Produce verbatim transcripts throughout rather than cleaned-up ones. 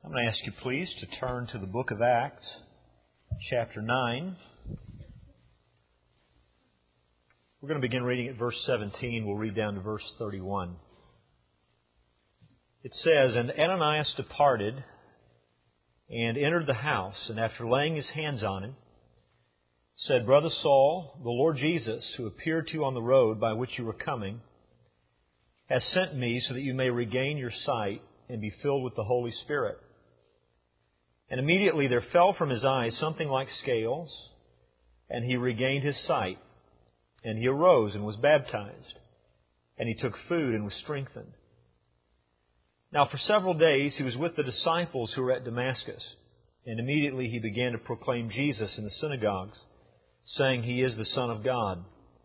I'm going to ask you, please, to turn to the book of Acts, chapter nine. We're going to begin reading at verse seventeen. We'll read down to verse thirty-one. It says, "And Ananias departed and entered the house, and after laying his hands on him, said, Brother Saul, the Lord Jesus, who appeared to you on the road by which you were coming, has sent me so that you may regain your sight and be filled with the Holy Spirit. And immediately there fell from his eyes something like scales, and he regained his sight. And he arose and was baptized, and he took food and was strengthened. Now for several days he was with the disciples who were at Damascus, and immediately he began to proclaim Jesus in the synagogues, saying, He is the Son of God.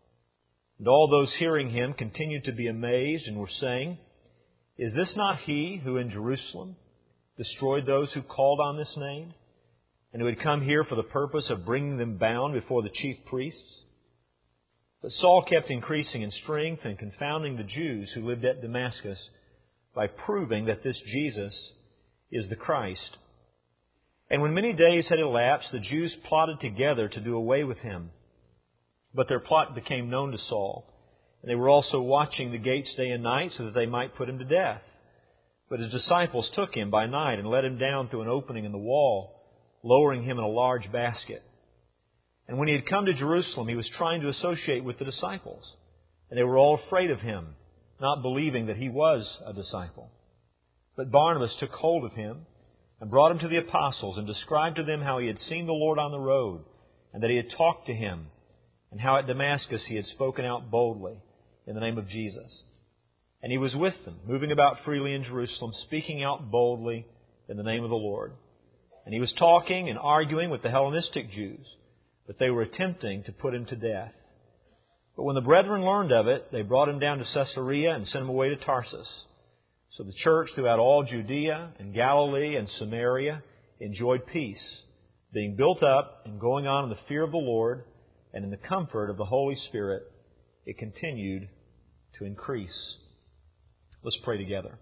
And all those hearing him continued to be amazed and were saying, Is this not he who in Jerusalem destroyed those who called on this name, and who had come here for the purpose of bringing them bound before the chief priests? But Saul kept increasing in strength and confounding the Jews who lived at Damascus by proving that this Jesus is the Christ. And when many days had elapsed, the Jews plotted together to do away with him. But their plot became known to Saul, and they were also watching the gates day and night so that they might put him to death. But his disciples took him by night and let him down through an opening in the wall, lowering him in a large basket. And when he had come to Jerusalem, he was trying to associate with the disciples. And they were all afraid of him, not believing that he was a disciple. But Barnabas took hold of him and brought him to the apostles and described to them how he had seen the Lord on the road, and that he had talked to him, and how at Damascus he had spoken out boldly in the name of Jesus. And he was with them, moving about freely in Jerusalem, speaking out boldly in the name of the Lord. And he was talking and arguing with the Hellenistic Jews, but they were attempting to put him to death. But when the brethren learned of it, they brought him down to Caesarea and sent him away to Tarsus. So the church throughout all Judea and Galilee and Samaria enjoyed peace, being built up and going on in the fear of the Lord and in the comfort of the Holy Spirit. It continued to increase." Let's pray together.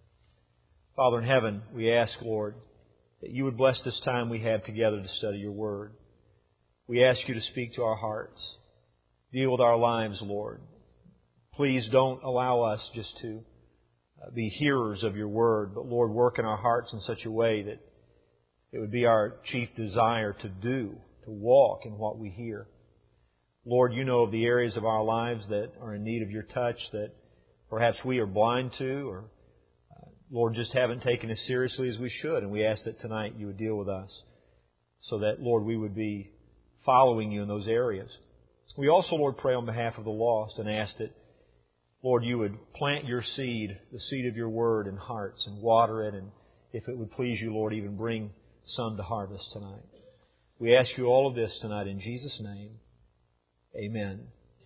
Father in heaven, we ask, Lord, that you would bless this time we have together to study your word. We ask you to speak to our hearts. Deal with our lives, Lord. Please don't allow us just to be hearers of your word, but Lord, work in our hearts in such a way that it would be our chief desire to do, to walk in what we hear. Lord, you know of the areas of our lives that are in need of your touch, that perhaps we are blind to, or, uh, Lord, just haven't taken as seriously as we should. And we ask that tonight you would deal with us so that, Lord, we would be following you in those areas. We also, Lord, pray on behalf of the lost and ask that, Lord, you would plant your seed, the seed of your word in hearts, and water it, and if it would please you, Lord, even bring some to harvest tonight. We ask you all of this tonight in Jesus' name. Amen.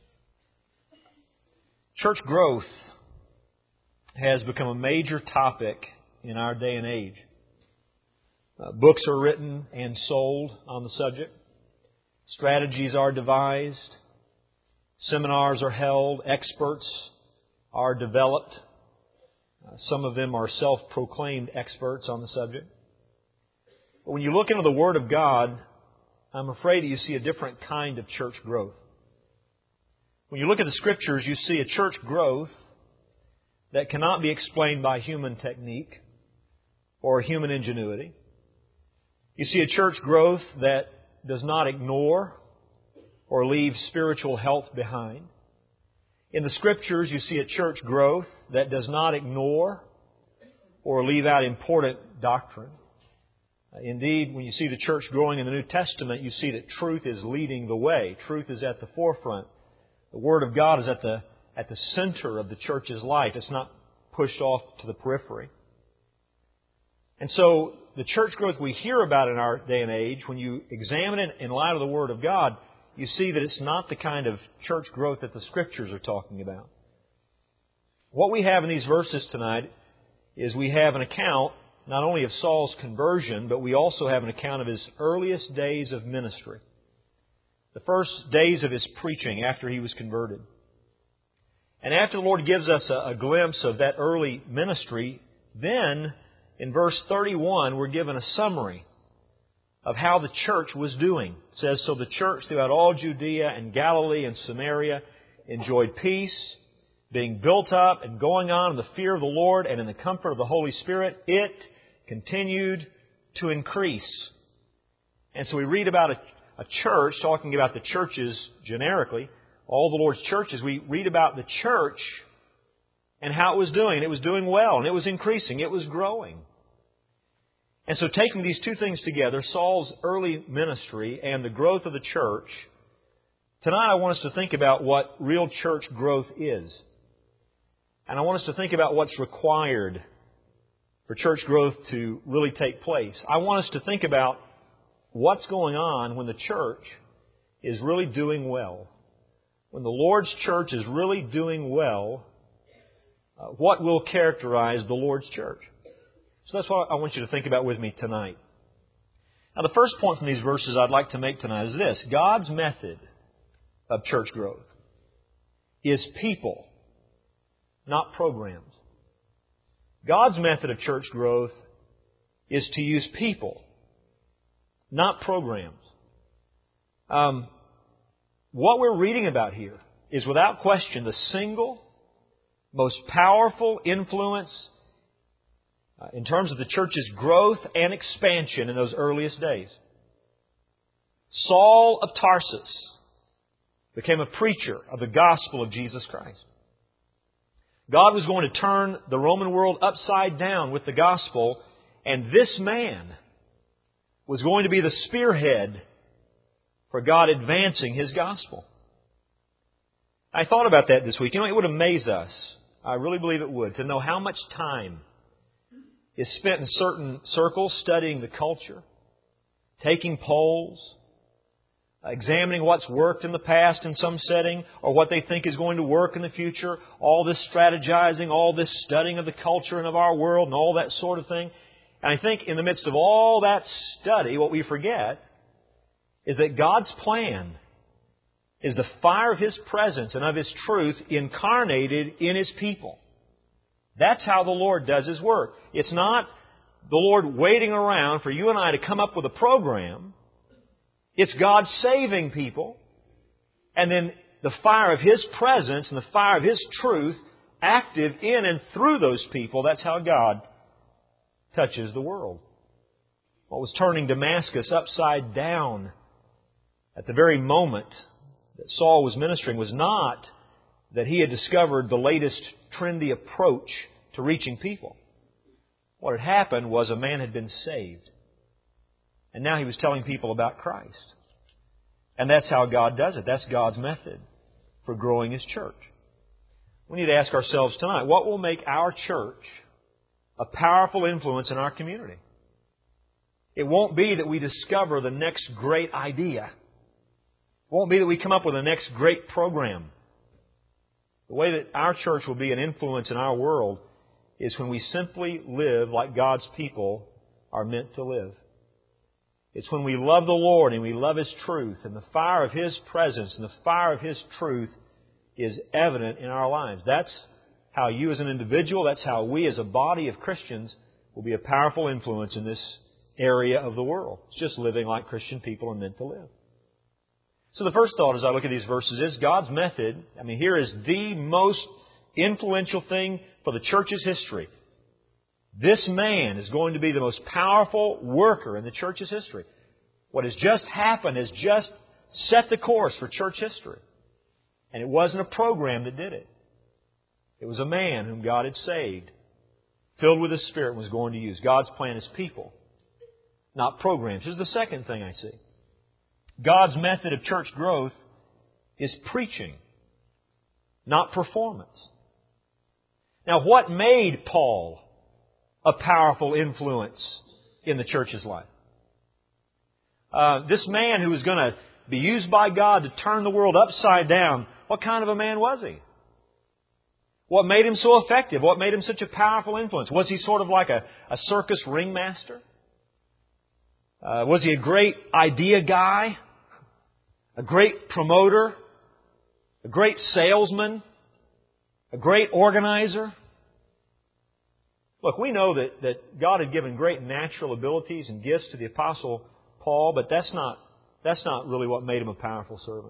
Church growth has become a major topic in our day and age. Uh, books are written and sold on the subject. Strategies are devised. Seminars are held. Experts are developed. Uh, some of them are self-proclaimed experts on the subject. But when you look into the Word of God, I'm afraid you see a different kind of church growth. When you look at the Scriptures, you see a church growth that cannot be explained by human technique or human ingenuity. You see a church growth that does not ignore or leave spiritual health behind. In the Scriptures, you see a church growth that does not ignore or leave out important doctrine. Indeed, when you see the church growing in the New Testament, you see that truth is leading the way. Truth is at the forefront. The Word of God is at the at the center of the church's life. It's not pushed off to the periphery. And so the church growth we hear about in our day and age, when you examine it in light of the Word of God, you see that it's not the kind of church growth that the Scriptures are talking about. What we have in these verses tonight is we have an account not only of Saul's conversion, but we also have an account of his earliest days of ministry. The first days of his preaching after he was converted. And after the Lord gives us a, a glimpse of that early ministry, then in verse thirty-one, we're given a summary of how the church was doing. It says, "So the church throughout all Judea and Galilee and Samaria enjoyed peace, being built up and going on in the fear of the Lord and in the comfort of the Holy Spirit. It continued to increase." And so we read about a, a church, talking about the churches generically, all the Lord's churches. We read about the church and how it was doing. It was doing well, and it was increasing. It was growing. And so taking these two things together, Saul's early ministry and the growth of the church, tonight I want us to think about what real church growth is. And I want us to think about what's required for church growth to really take place. I want us to think about what's going on when the church is really doing well. When the Lord's church is really doing well, uh, what will characterize the Lord's church? So that's what I want you to think about with me tonight. Now, the first point from these verses I'd like to make tonight is this: God's method of church growth is people, not programs. God's method of church growth is to use people, not programs. Um, what we're reading about here is without question the single most powerful influence uh, in terms of the church's growth and expansion in those earliest days. Saul of Tarsus became a preacher of the gospel of Jesus Christ. God was going to turn the Roman world upside down with the gospel, and this man was going to be the spearhead for God advancing His gospel. I thought about that this week. You know, it would amaze us, I really believe it would, to know how much time is spent in certain circles studying the culture, taking polls, examining what's worked in the past in some setting or what they think is going to work in the future, all this strategizing, all this studying of the culture and of our world and all that sort of thing. And I think in the midst of all that study, what we forget is that God's plan is the fire of His presence and of His truth incarnated in His people. That's how the Lord does His work. It's not the Lord waiting around for you and I to come up with a program. It's God saving people, and then the fire of His presence and the fire of His truth active in and through those people. That's how God touches the world. What was turning Damascus upside down at the very moment that Saul was ministering was not that he had discovered the latest trendy approach to reaching people. What had happened was a man had been saved. And now he was telling people about Christ. And that's how God does it. That's God's method for growing His church. We need to ask ourselves tonight, what will make our church a powerful influence in our community? It won't be that we discover the next great idea. It won't be that we come up with the next great program. The way that our church will be an influence in our world is when we simply live like God's people are meant to live. It's when we love the Lord and we love His truth, and the fire of His presence and the fire of His truth is evident in our lives. That's how you as an individual, that's how we as a body of Christians will be a powerful influence in this area of the world. It's just living like Christian people are meant to live. So the first thought as I look at these verses is God's method. I mean, here is the most influential thing for the church's history. This man is going to be the most powerful worker in the church's history. What has just happened has just set the course for church history. And it wasn't a program that did it. It was a man whom God had saved, filled with the Spirit, and was going to use. God's plan is people, not programs. Here's the second thing I see. God's method of church growth is preaching, not performance. Now, what made Paul a powerful influence in the church's life? Uh, this man who was going to be used by God to turn the world upside down, what kind of a man was he? What made him so effective? What made him such a powerful influence? Was he sort of like a, a circus ringmaster? Uh, was he a great idea guy? A great promoter? A great salesman? A great organizer? Look, we know that, that God had given great natural abilities and gifts to the Apostle Paul, but that's not, that's not really what made him a powerful servant.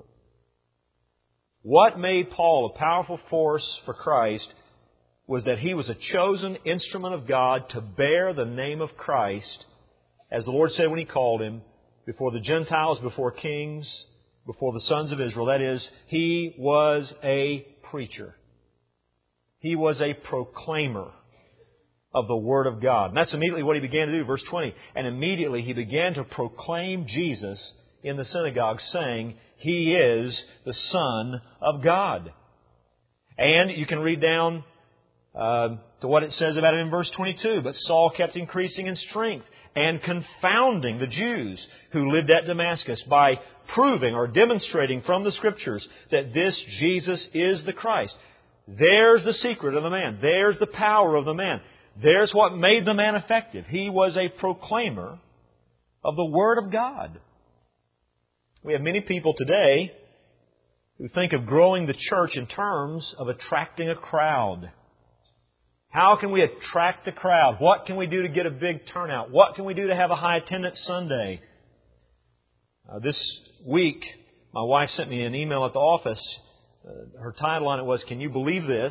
What made Paul a powerful force for Christ was that he was a chosen instrument of God to bear the name of Christ, as the Lord said when He called him, before the Gentiles, before kings, before the sons of Israel. That is, he was a preacher. He was a proclaimer of the Word of God. And that's immediately what he began to do, verse twenty. And immediately he began to proclaim Jesus in the synagogue, saying, He is the Son of God. And you can read down uh, to what it says about it in verse twenty-two. But Saul kept increasing in strength and confounding the Jews who lived at Damascus by proving or demonstrating from the Scriptures that this Jesus is the Christ. There's the secret of the man. There's the power of the man. There's what made the man effective. He was a proclaimer of the Word of God. We have many people today who think of growing the church in terms of attracting a crowd. How can we attract a crowd? What can we do to get a big turnout? What can we do to have a high attendance Sunday? Uh, this week, my wife sent me an email at the office. Uh, her title on it was, Can You Believe This?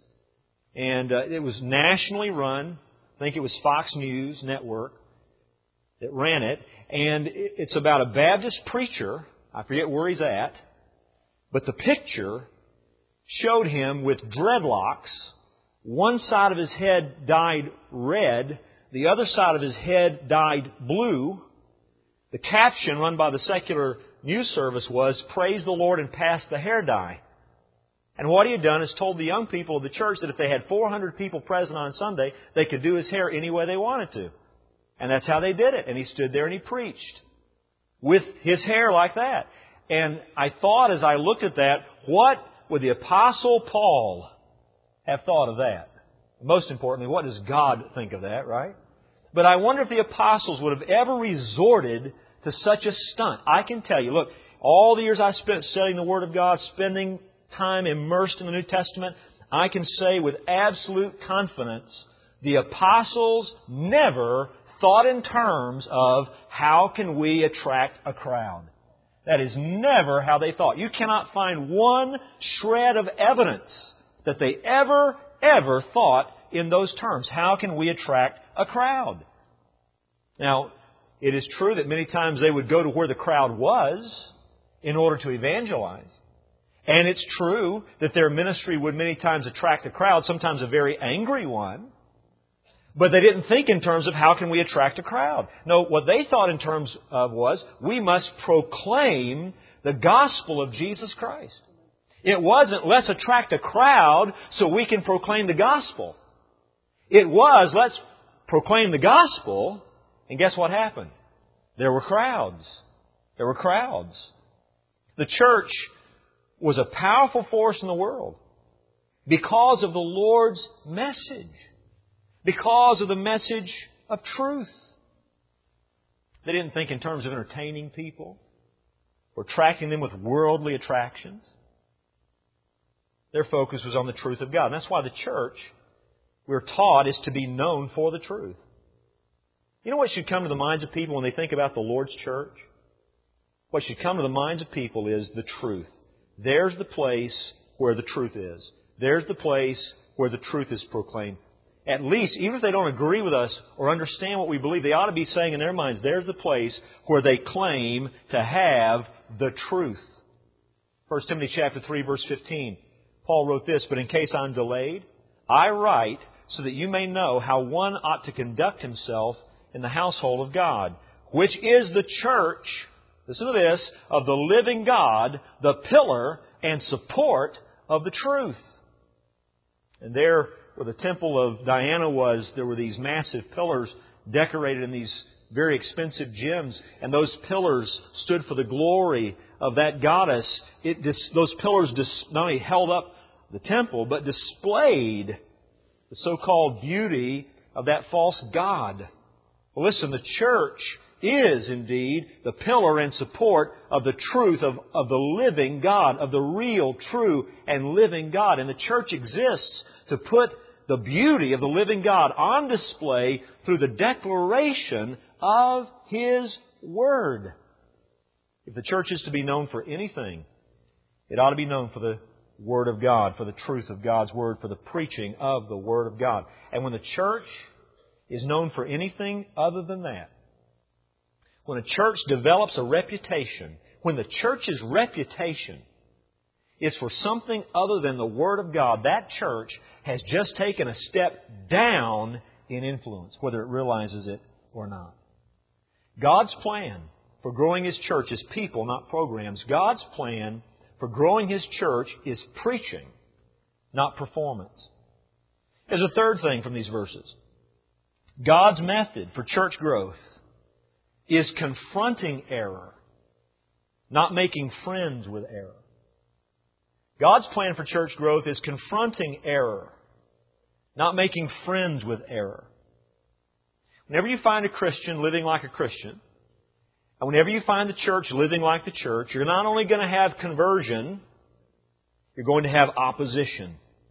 And uh, it was nationally run. I think it was Fox News Network that ran it. And it's about a Baptist preacher. I forget where he's at. But the picture showed him with dreadlocks. One side of his head dyed red. The other side of his head dyed blue. The caption run by the secular news service was, Praise the Lord and pass the hair dye. And what he had done is told the young people of the church that if they had four hundred people present on Sunday, they could do his hair any way they wanted to. And that's how they did it. And he stood there and he preached with his hair like that. And I thought as I looked at that, what would the Apostle Paul have thought of that? Most importantly, what does God think of that, right? But I wonder if the apostles would have ever resorted to such a stunt. I can tell you, look, all the years I spent studying the Word of God, spending time immersed in the New Testament, I can say with absolute confidence, the apostles never thought in terms of how can we attract a crowd. That is never how they thought. You cannot find one shred of evidence that they ever, ever thought in those terms. How can we attract a crowd? Now, it is true that many times they would go to where the crowd was in order to evangelize. And it's true that their ministry would many times attract a crowd, sometimes a very angry one. But they didn't think in terms of how can we attract a crowd. No, what they thought in terms of was we must proclaim the gospel of Jesus Christ. It wasn't let's attract a crowd so we can proclaim the gospel. It was let's proclaim the gospel, and guess what happened? There were crowds. There were crowds. The church was a powerful force in the world because of the Lord's message. Because of the message of truth. They didn't think in terms of entertaining people or attracting them with worldly attractions. Their focus was on the truth of God. And that's why the church, we're taught, is to be known for the truth. You know what should come to the minds of people when they think about the Lord's church? What should come to the minds of people is the truth. There's the place where the truth is. There's the place where the truth is proclaimed. At least, even if they don't agree with us or understand what we believe, they ought to be saying in their minds, there's the place where they claim to have the truth. First Timothy chapter three, verse fifteen. Paul wrote this, But in case I'm delayed, I write so that you may know how one ought to conduct himself in the household of God, which is the church, listen to this, of the living God, the pillar and support of the truth. And there, where the temple of Diana was, there were these massive pillars decorated in these very expensive gems. And those pillars stood for the glory of that goddess. It, those pillars not only held up the temple, but displayed the so-called beauty of that false god. Well, listen, the church is indeed the pillar and support of the truth of, of the living God, of the real, true, and living God. And the church exists to put the beauty of the living God on display through the declaration of His Word. If the church is to be known for anything, it ought to be known for the Word of God, for the truth of God's Word, for the preaching of the Word of God. And when the church is known for anything other than that, when a church develops a reputation, when the church's reputation is for something other than the Word of God, that church has just taken a step down in influence, whether it realizes it or not. God's plan for growing His church is people, not programs. God's plan for growing His church is preaching, not performance. There's a third thing from these verses. God's method for church growth is confronting error, not making friends with error. God's plan for church growth is confronting error, not making friends with error. Whenever you find a Christian living like a Christian, and whenever you find the church living like the church, you're not only going to have conversion, you're going to have opposition.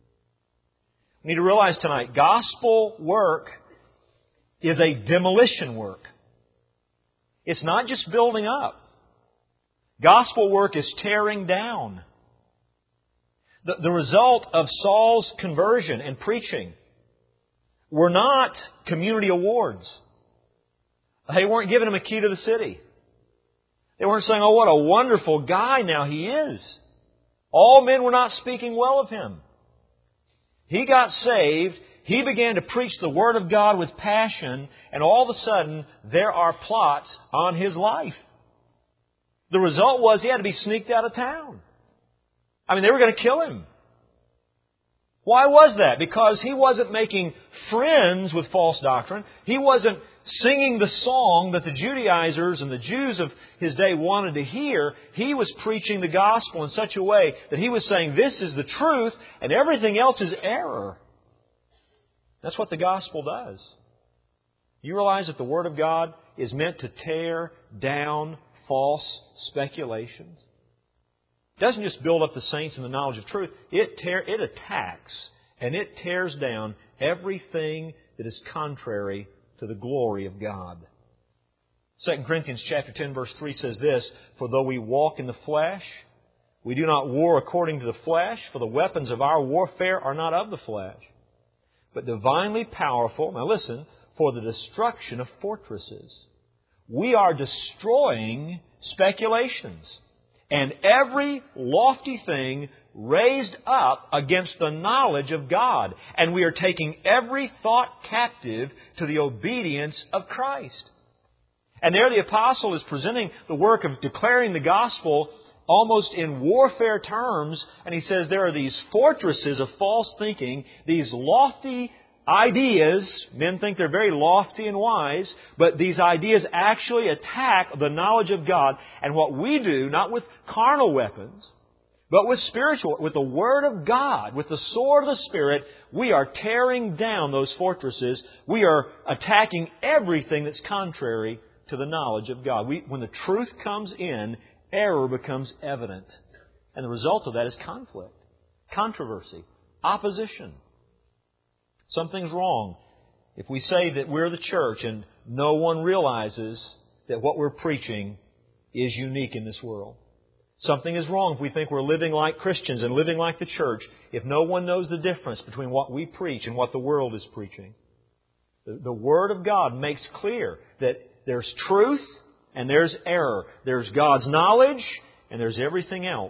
We need to realize tonight, gospel work is a demolition work. It's not just building up. Gospel work is tearing down. The, the result of Saul's conversion and preaching were not community awards. They weren't giving him a key to the city. They weren't saying, oh, what a wonderful guy now he is. All men were not speaking well of him. He got saved. He began to preach the Word of God with passion, and all of a sudden, there are plots on his life. The result was he had to be sneaked out of town. I mean, they were going to kill him. Why was that? Because he wasn't making friends with false doctrine. He wasn't singing the song that the Judaizers and the Jews of his day wanted to hear. He was preaching the gospel in such a way that he was saying, this is the truth, and everything else is error. That's what the gospel does. You realize that the Word of God is meant to tear down false speculations? It doesn't just build up the saints in the knowledge of truth. It tear, it attacks and it tears down everything that is contrary to the glory of God. Second Corinthians chapter ten verse three says this, for though we walk in the flesh, we do not war according to the flesh, for the weapons of our warfare are not of the flesh, but divinely powerful, now listen, for the destruction of fortresses. We are destroying speculations and every lofty thing raised up against the knowledge of God. And we are taking every thought captive to the obedience of Christ. And there the apostle is presenting the work of declaring the gospel almost in warfare terms. And he says there are these fortresses of false thinking, these lofty ideas. Men think they're very lofty and wise, but these ideas actually attack the knowledge of God. And what we do, not with carnal weapons, but with spiritual, with the Word of God, with the sword of the Spirit, we are tearing down those fortresses. We are attacking everything that's contrary to the knowledge of God. We, when the truth comes in, error becomes evident. And the result of that is conflict, controversy, opposition. Something's wrong if we say that we're the church and no one realizes that what we're preaching is unique in this world. Something is wrong if we think we're living like Christians and living like the church if no one knows the difference between what we preach and what the world is preaching. The, the Word of God makes clear that there's truth and there's error. There's God's knowledge and there's everything else.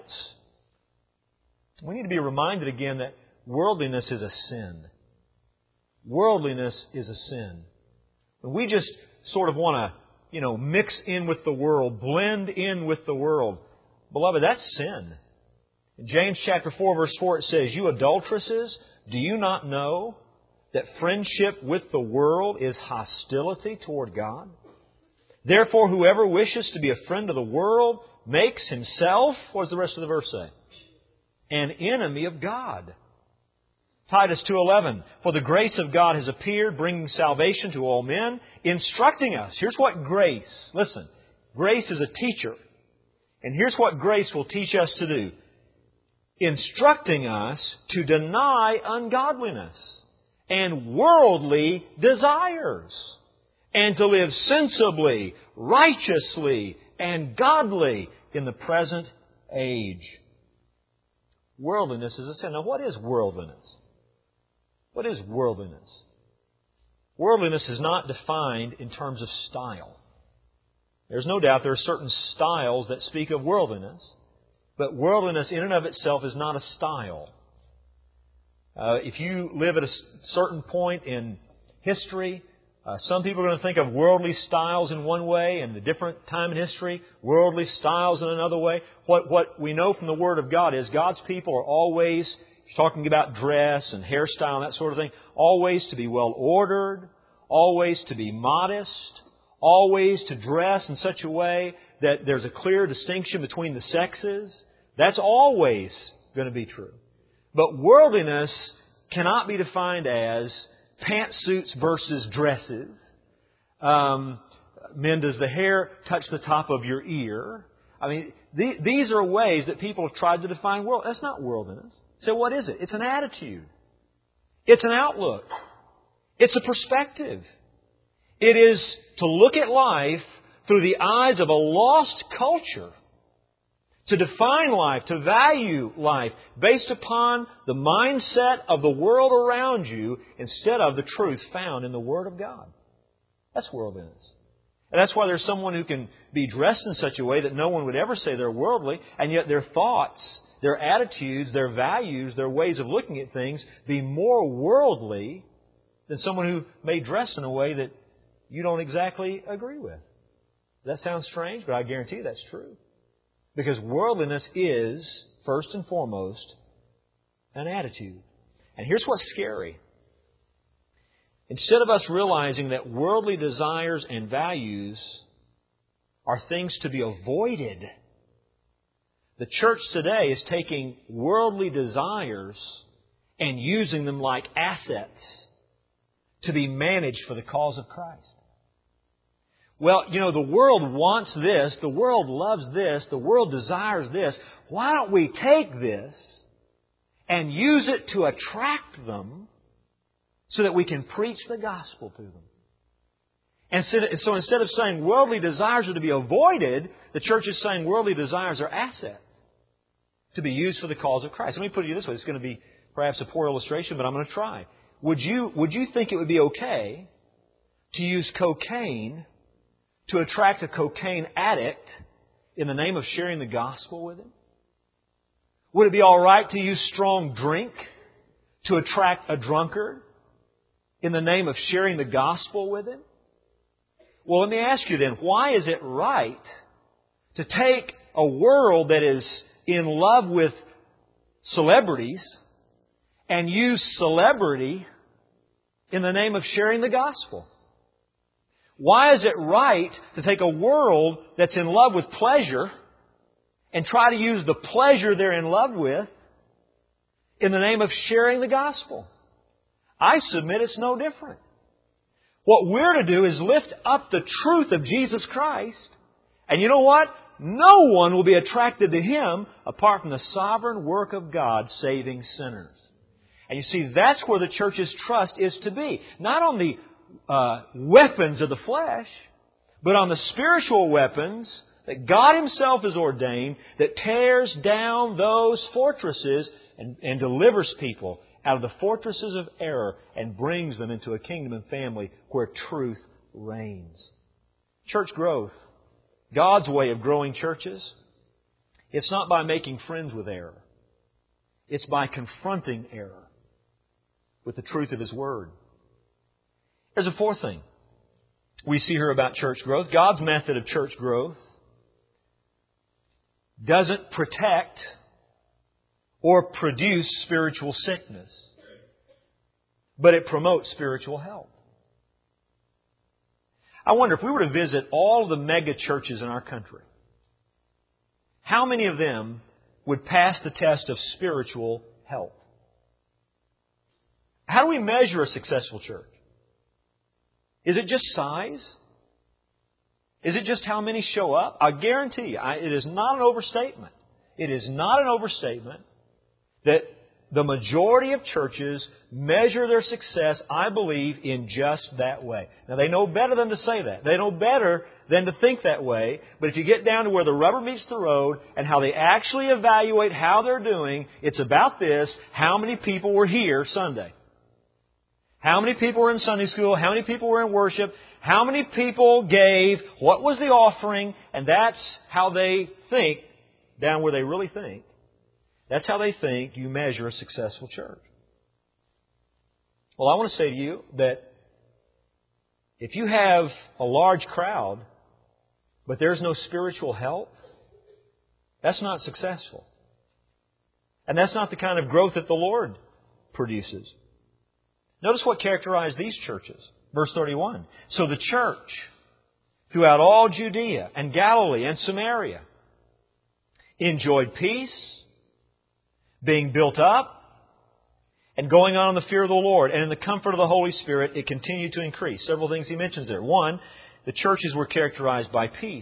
We need to be reminded again that worldliness is a sin. Worldliness is a sin. When we just sort of want to, you know, mix in with the world, blend in with the world, beloved, that's sin. In James chapter four, verse four, it says, you adulteresses, do you not know that friendship with the world is hostility toward God? Therefore, whoever wishes to be a friend of the world makes himself, what does the rest of the verse say? An enemy of God. Titus two eleven, for the grace of God has appeared, bringing salvation to all men, instructing us. Here's what grace, listen, grace is a teacher. And here's what grace will teach us to do. Instructing us to deny ungodliness and worldly desires, and to live sensibly, righteously, and godly in the present age. Worldliness is a sin. Now, what is worldliness? What is worldliness? Worldliness is not defined in terms of style. There's no doubt there are certain styles that speak of worldliness, but worldliness in and of itself is not a style. Uh, if you live at a certain point in history, uh, some people are going to think of worldly styles in one way, and a different time in history, worldly styles in another way. What what we know from the Word of God is God's people are always, talking about dress and hairstyle and that sort of thing, always to be well ordered, always to be modest, always to dress in such a way that there's a clear distinction between the sexes. That's always going to be true. But worldliness cannot be defined as pantsuits versus dresses. Um, men, does the hair touch the top of your ear? I mean, th- these are ways that people have tried to define world. That's not worldliness. So what is it? It's an attitude. It's an outlook. It's a perspective. It is to look at life through the eyes of a lost culture, to define life, to value life based upon the mindset of the world around you instead of the truth found in the Word of God. That's worldliness. And that's why there's someone who can be dressed in such a way that no one would ever say they're worldly, and yet their thoughts, their attitudes, their values, their ways of looking at things be more worldly than someone who may dress in a way that you don't exactly agree with. That sounds strange, but I guarantee you that's true. Because worldliness is, first and foremost, an attitude. And here's what's scary. Instead of us realizing that worldly desires and values are things to be avoided, the church today is taking worldly desires and using them like assets to be managed for the cause of Christ. Well, you know, the world wants this, the world loves this, the world desires this. Why don't we take this and use it to attract them so that we can preach the gospel to them? And so instead of saying worldly desires are to be avoided, the church is saying worldly desires are assets to be used for the cause of Christ. Let me put it this way. It's going to be perhaps a poor illustration, but I'm going to try. Would you, would you think it would be okay to use cocaine to attract a cocaine addict in the name of sharing the gospel with him? Would it be all right to use strong drink to attract a drunkard in the name of sharing the gospel with him? Well, let me ask you then, why is it right to take a world that is in love with celebrities and use celebrity in the name of sharing the gospel? Why is it right to take a world that's in love with pleasure and try to use the pleasure they're in love with in the name of sharing the gospel? I submit it's no different. What we're to do is lift up the truth of Jesus Christ, and you know what? No one will be attracted to Him apart from the sovereign work of God saving sinners. And you see, that's where the church's trust is to be. Not on the Uh, weapons of the flesh, but on the spiritual weapons that God Himself has ordained that tears down those fortresses and, and delivers people out of the fortresses of error and brings them into a kingdom and family where truth reigns. Church growth, God's way of growing churches, it's not by making friends with error. It's by confronting error with the truth of His Word. There's a fourth thing we see here about church growth. God's method of church growth doesn't protect or produce spiritual sickness, but it promotes spiritual health. I wonder if we were to visit all the mega churches in our country, how many of them would pass the test of spiritual health? How do we measure a successful church? Is it just size? Is it just how many show up? I guarantee you, I, it is not an overstatement. It is not an overstatement that the majority of churches measure their success, I believe, in just that way. Now, they know better than to say that. They know better than to think that way. But if you get down to where the rubber meets the road and how they actually evaluate how they're doing, it's about this: how many people were here Sunday? How many people were in Sunday school? How many people were in worship? How many people gave? What was the offering? And that's how they think, down where they really think. That's how they think you measure a successful church. Well, I want to say to you that if you have a large crowd, but there's no spiritual health, that's not successful. And that's not the kind of growth that the Lord produces. Notice what characterized these churches. Verse thirty-one. So the church throughout all Judea and Galilee and Samaria enjoyed peace, being built up, and going on in the fear of the Lord. And in the comfort of the Holy Spirit, it continued to increase. Several things he mentions there. One, the churches were characterized by peace.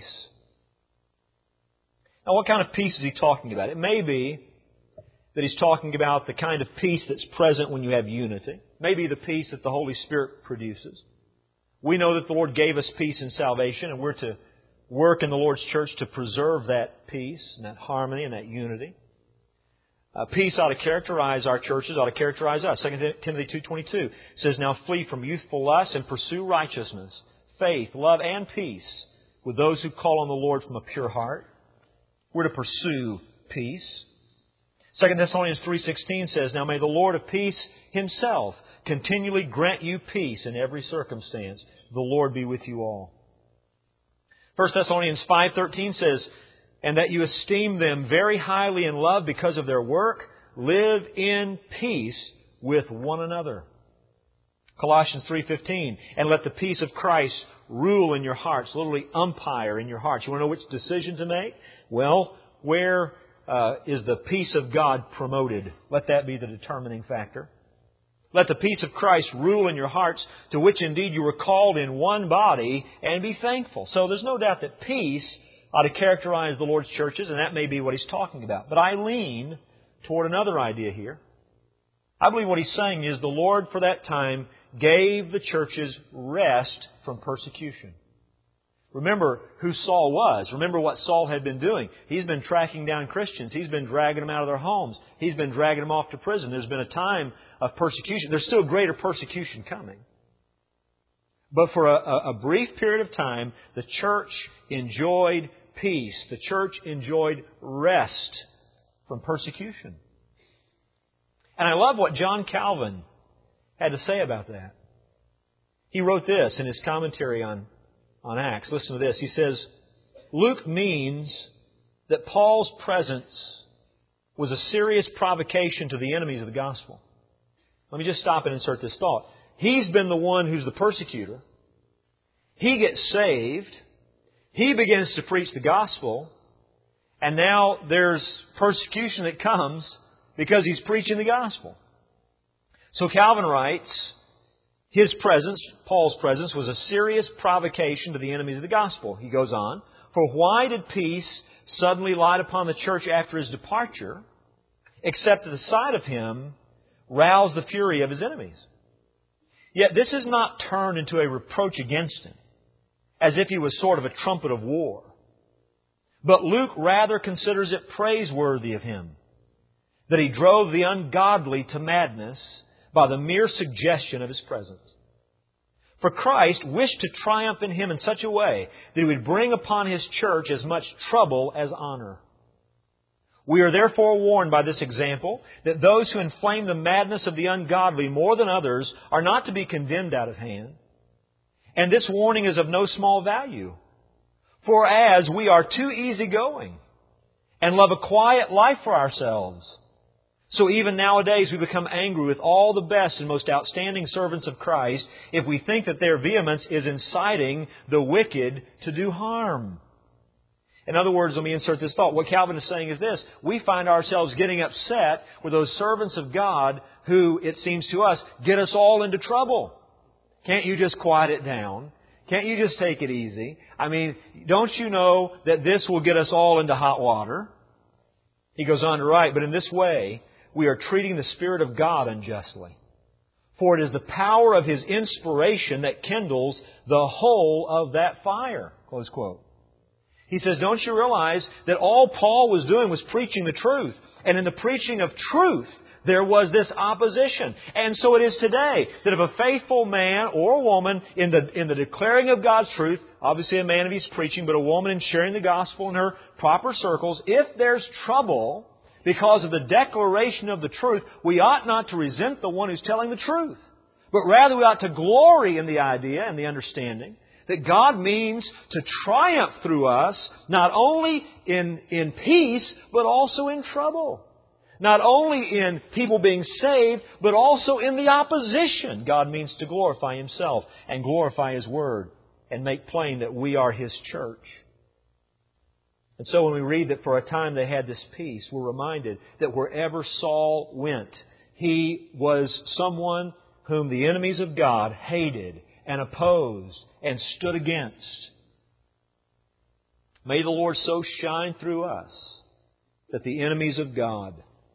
Now, what kind of peace is he talking about? It may be that he's talking about the kind of peace that's present when you have unity. Maybe the peace that the Holy Spirit produces. We know that the Lord gave us peace in salvation, and we're to work in the Lord's church to preserve that peace and that harmony and that unity. Uh, peace ought to characterize our churches, ought to characterize us. Second Timothy two twenty-two says, Now flee from youthful lusts and pursue righteousness, faith, love, and peace with those who call on the Lord from a pure heart. We're to pursue peace. Second Thessalonians three sixteen says, Now may the Lord of peace Himself continually grant you peace in every circumstance. The Lord be with you all. First Thessalonians five thirteen says, And that you esteem them very highly in love because of their work, live in peace with one another. Colossians three fifteen, And let the peace of Christ rule in your hearts, literally umpire in your hearts. You want to know which decision to make? Well, where Uh, is the peace of God promoted? Let that be the determining factor. Let the peace of Christ rule in your hearts, to which indeed you were called in one body, and be thankful. So there's no doubt that peace ought to characterize the Lord's churches, and that may be what he's talking about. But I lean toward another idea here. I believe what he's saying is the Lord for that time gave the churches rest from persecution. Remember who Saul was. Remember what Saul had been doing. He's been tracking down Christians. He's been dragging them out of their homes. He's been dragging them off to prison. There's been a time of persecution. There's still greater persecution coming. But for a, a brief period of time, the church enjoyed peace. The church enjoyed rest from persecution. And I love what John Calvin had to say about that. He wrote this in his commentary on On Acts. Listen to this. He says, Luke means that Paul's presence was a serious provocation to the enemies of the gospel. Let me just stop and insert this thought. He's been the one who's the persecutor. He gets saved. He begins to preach the gospel. And now there's persecution that comes because he's preaching the gospel. So Calvin writes, His presence, Paul's presence, was a serious provocation to the enemies of the gospel. He goes on, For why did peace suddenly light upon the church after his departure, except that the sight of him roused the fury of his enemies? Yet this is not turned into a reproach against him, as if he was sort of a trumpet of war. But Luke rather considers it praiseworthy of him that he drove the ungodly to madness by the mere suggestion of His presence. For Christ wished to triumph in Him in such a way that He would bring upon His church as much trouble as honor. We are therefore warned by this example that those who inflame the madness of the ungodly more than others are not to be condemned out of hand. And this warning is of no small value. For as we are too easygoing and love a quiet life for ourselves, so even nowadays we become angry with all the best and most outstanding servants of Christ if we think that their vehemence is inciting the wicked to do harm. In other words, let me insert this thought. What Calvin is saying is this. We find ourselves getting upset with those servants of God who, it seems to us, get us all into trouble. Can't you just quiet it down? Can't you just take it easy? I mean, don't you know that this will get us all into hot water? He goes on to write, but in this way, we are treating the Spirit of God unjustly. For it is the power of His inspiration that kindles the whole of that fire. Close quote. He says, don't you realize that all Paul was doing was preaching the truth? And in the preaching of truth, there was this opposition. And so it is today that if a faithful man or a woman in the, in the declaring of God's truth, obviously a man if he's preaching, but a woman in sharing the gospel in her proper circles, if there's trouble because of the declaration of the truth, we ought not to resent the one who's telling the truth. But rather we ought to glory in the idea and the understanding that God means to triumph through us, not only in, in peace, but also in trouble. Not only in people being saved, but also in the opposition. God means to glorify Himself and glorify His Word and make plain that we are His church. And so when we read that for a time they had this peace, we're reminded that wherever Saul went, he was someone whom the enemies of God hated and opposed and stood against. May the Lord so shine through us that the enemies of God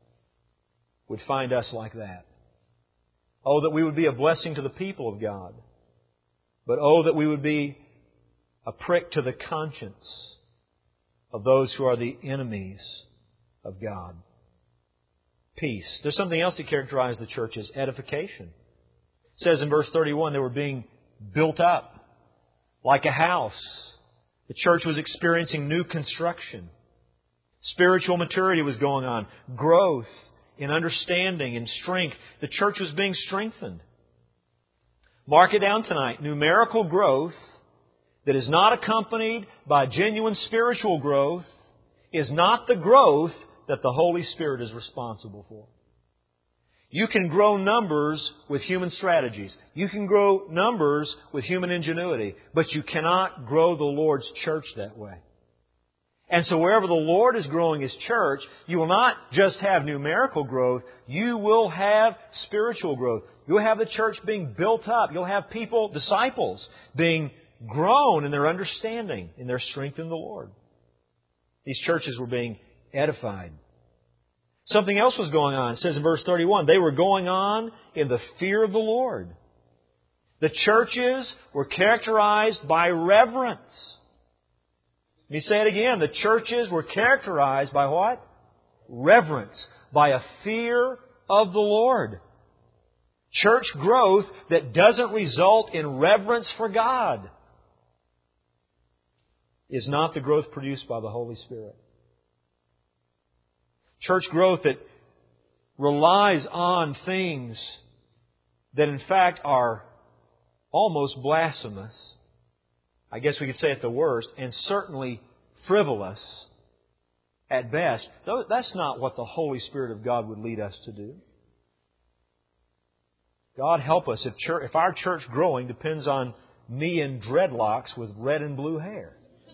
would find us like that. Oh, that we would be a blessing to the people of God. But oh, that we would be a prick to the conscience of those who are the enemies of God. Peace. There's something else that characterized the church as edification. It says in verse thirty-one, they were being built up like a house. The church was experiencing new construction. Spiritual maturity was going on. Growth in understanding and strength. The church was being strengthened. Mark it down tonight. Numerical growth that is not accompanied by genuine spiritual growth is not the growth that the Holy Spirit is responsible for. You can grow numbers with human strategies. You can grow numbers with human ingenuity. But you cannot grow the Lord's church that way. And so wherever the Lord is growing His church, you will not just have numerical growth. You will have spiritual growth. You'll have the church being built up. You'll have people, disciples, being grown in their understanding, in their strength in the Lord. These churches were being edified. Something else was going on. It says in verse thirty-one, they were going on in the fear of the Lord. The churches were characterized by reverence. Let me say it again. The churches were characterized by what? Reverence. By a fear of the Lord. Church growth that doesn't result in reverence for God is not the growth produced by the Holy Spirit. Church growth that relies on things that in fact are almost blasphemous, I guess we could say at the worst, and certainly frivolous at best. That's not what the Holy Spirit of God would lead us to do. God help us if, church, if our church growing depends on me in dreadlocks with red and blue hair.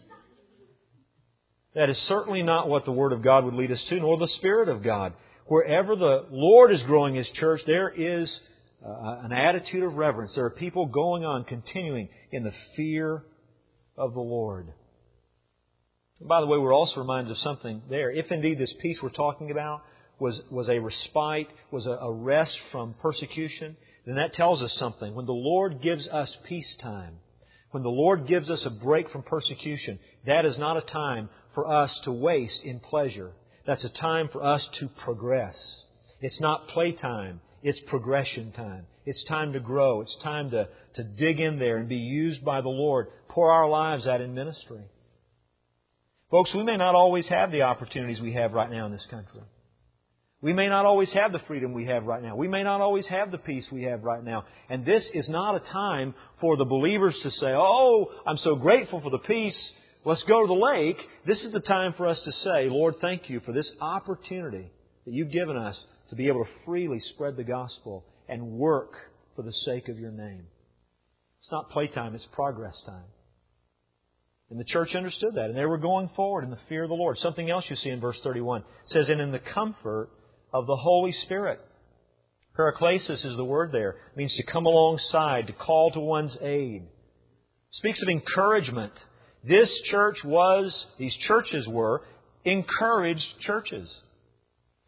That is certainly not what the Word of God would lead us to, nor the Spirit of God. Wherever the Lord is growing His church, there is uh, an attitude of reverence. There are people going on, continuing in the fear of the Lord. And by the way, we're also reminded of something there. If indeed this peace we're talking about was, was a respite, was a, a rest from persecution, then that tells us something. When the Lord gives us peacetime, when the Lord gives us a break from persecution, that is not a time for us to waste in pleasure. That's a time for us to progress. It's not playtime. It's progression time. It's time to grow. It's time to, to dig in there and be used by the Lord. Pour our lives out in ministry. Folks, we may not always have the opportunities we have right now in this country. We may not always have the freedom we have right now. We may not always have the peace we have right now. And this is not a time for the believers to say, oh, I'm so grateful for the peace. Let's go to the lake. This is the time for us to say, Lord, thank You for this opportunity that You've given us to be able to freely spread the gospel and work for the sake of Your name. It's not playtime, it's progress time. And the church understood that, and they were going forward in the fear of the Lord. Something else you see in verse thirty-one. It says, and in the comfort of the Holy Spirit. Paraklesis is the word there. It means to come alongside, to call to one's aid. It speaks of encouragement. This church was, these churches were, encouraged churches.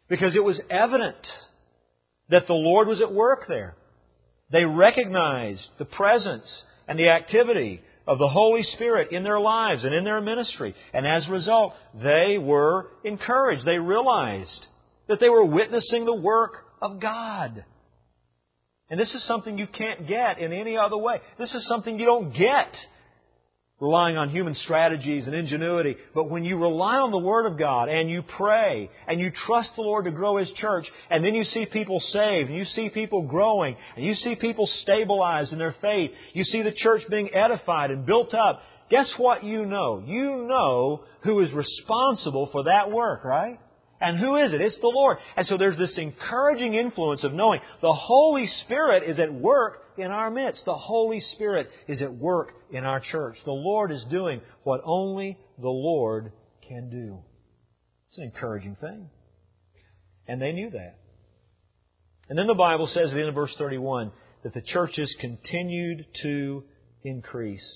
because it was evident that the Lord was at work there. They recognized the presence and the activity of the Holy Spirit in their lives and in their ministry. And as a result, they were encouraged. They realized that they were witnessing the work of God. And this is something you can't get in any other way. This is something you don't get relying on human strategies and ingenuity. But when you rely on the Word of God and you pray and you trust the Lord to grow His church, and then you see people saved and you see people growing and you see people stabilized in their faith, you see the church being edified and built up, guess what you know? You know who is responsible for that work, right? And who is it? It's the Lord. And so there's this encouraging influence of knowing the Holy Spirit is at work in our midst. The Holy Spirit is at work in our church. The Lord is doing what only the Lord can do. It's an encouraging thing. And they knew that. And then the Bible says at the end of verse thirty-one that the churches continued to increase.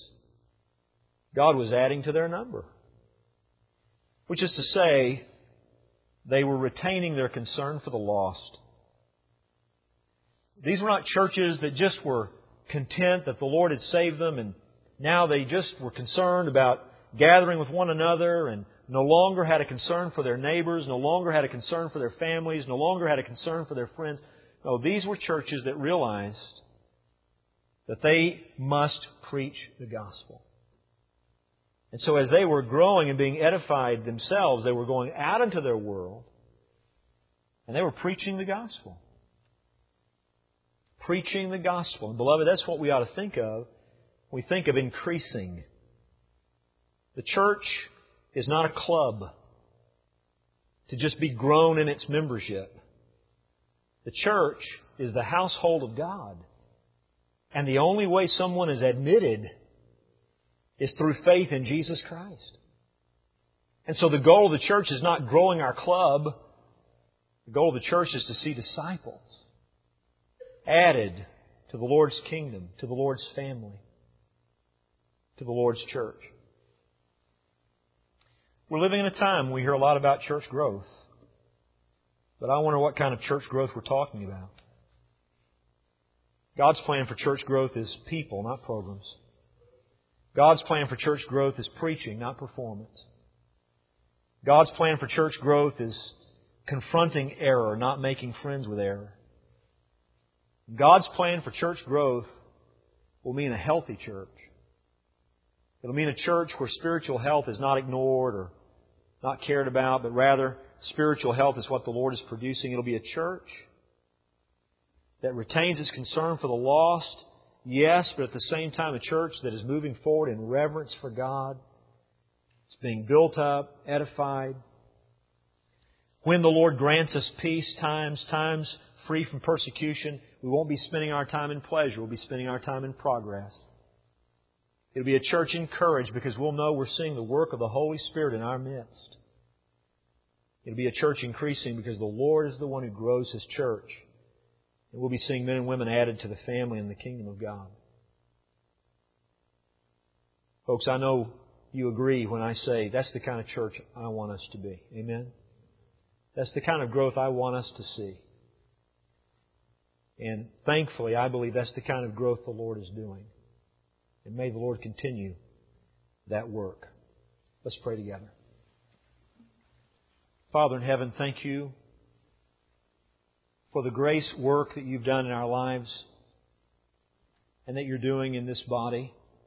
God was adding to their number. Which is to say, they were retaining their concern for the lost. These were not churches that just were content that the Lord had saved them and now they just were concerned about gathering with one another and no longer had a concern for their neighbors, no longer had a concern for their families, no longer had a concern for their friends. No, these were churches that realized that they must preach the gospel. And so as they were growing and being edified themselves, they were going out into their world and they were preaching the gospel. Preaching the gospel. And beloved, that's what we ought to think of when we think of increasing. The church is not a club to just be grown in its membership. The church is the household of God. And the only way someone is admitted is through faith in Jesus Christ. And so the goal of the church is not growing our club. The goal of the church is to see disciples added to the Lord's kingdom, to the Lord's family, to the Lord's church. We're living in a time when we hear a lot about church growth. But I wonder what kind of church growth we're talking about. God's plan for church growth is people, not programs. God's plan for church growth is preaching, not performance. God's plan for church growth is confronting error, not making friends with error. God's plan for church growth will mean a healthy church. It'll mean a church where spiritual health is not ignored or not cared about, but rather spiritual health is what the Lord is producing. It'll be a church that retains its concern for the lost, yes, but at the same time a church that is moving forward in reverence for God. It's being built up, edified. When the Lord grants us peace times, times free from persecution, we won't be spending our time in pleasure. We'll be spending our time in progress. It'll be a church encouraged because we'll know we're seeing the work of the Holy Spirit in our midst. It'll be a church increasing because the Lord is the one who grows His church. And we'll be seeing men and women added to the family and the kingdom of God. Folks, I know you agree when I say that's the kind of church I want us to be. Amen? That's the kind of growth I want us to see. And thankfully, I believe that's the kind of growth the Lord is doing. And may the Lord continue that work. Let's pray together. Father in heaven, thank You for the grace work that You've done in our lives and that You're doing in this body.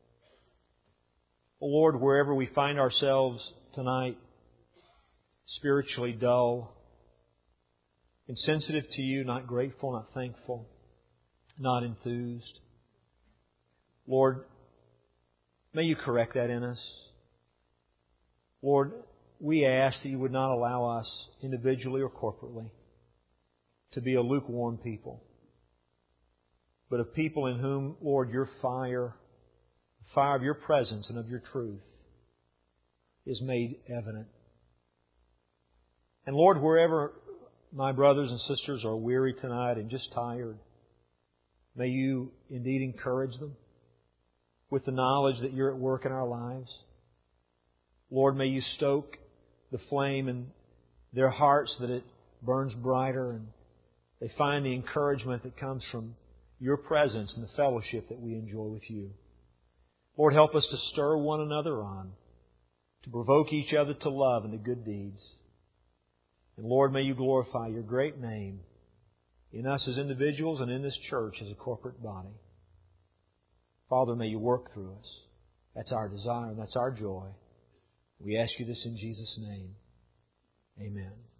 Oh Lord, wherever we find ourselves tonight, spiritually dull, insensitive to You, not grateful, not thankful, not enthused, Lord, may You correct that in us. Lord, we ask that You would not allow us, individually or corporately, to be a lukewarm people, but a people in whom, Lord, Your fire, the fire of Your presence and of Your truth is made evident. And Lord, wherever my brothers and sisters are weary tonight and just tired, may You indeed encourage them with the knowledge that You're at work in our lives. Lord, may You stoke the flame in their hearts that it burns brighter, and they find the encouragement that comes from Your presence and the fellowship that we enjoy with You. Lord, help us to stir one another on, to provoke each other to love and to good deeds. And Lord, may You glorify Your great name in us as individuals and in this church as a corporate body. Father, may You work through us. That's our desire and that's our joy. We ask You this in Jesus' name. Amen.